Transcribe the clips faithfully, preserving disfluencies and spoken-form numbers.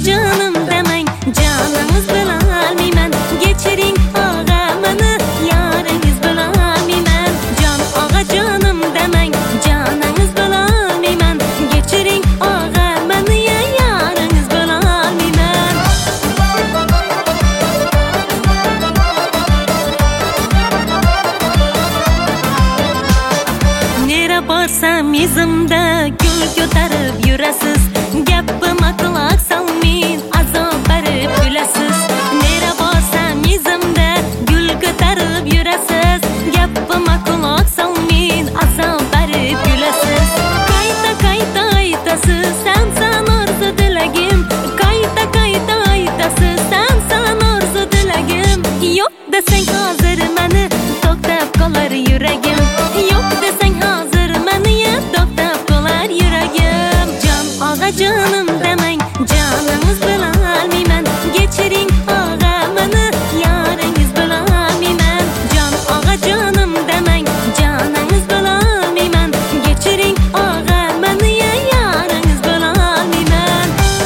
canım demang, canınız bilolmayman. Kechiring og'a meni, yaringiz bilolmayman. Jon og'a canım demang, canınız bilolmayman. Kechiring og'a meni, yaringiz bilolmayman. Nera borsam izimda gul ko'tarib yurasiz. Gapima quloq solmay azob berib kulasiz. Nera borsam izimda gul ko'tarib yurasiz. Gapima quloq solmay azob berib kulasiz. Qayta qayta aytasiz, sen san orzu tilagim. Qayta qayta aytasiz, sen san orzu tilagim. Yo'q desang hozir meni, to'xtab qolar yuragim. Yo'q desang hozir meni, to'xtab qolar yuragim. Jon og'a canım demang, canıngiz bilolmayman. Kechiring og'a meni, yaringiz bilolmayman. Jon og'a canım demang, canıngiz bilolmayman. Kechiring og'a meni, yaringiz bilolmayman.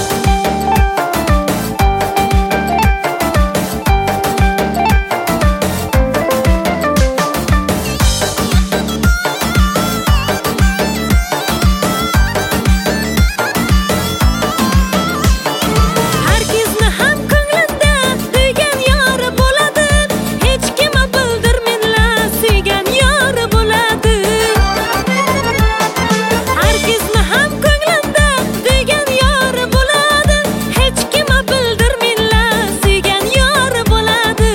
Herkesni ham ko'nglida suygan yori bo'ladi. Hech kimga bildirmanglar, suygan yori bo'ladi. Herkesni ham ko'nglida suygan yori bo'ladi. Hech kimga bildirmanglar, suygan yori bo'ladi.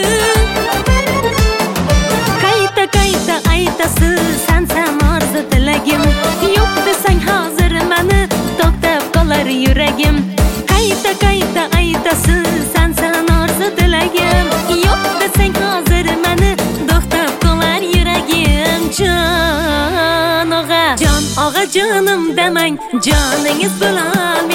Qayta qayta aytasiz, sen san orzu tilagim. Yo'q desang hozir meni, to'xtab qolar yuragim. Qayta qayta aytasiz, sen san orzu tilagim. Yo'q desang hozir meni, to'xtab qolar yuragim. Jon og'a, jon og'a canım demang, joningiz bilan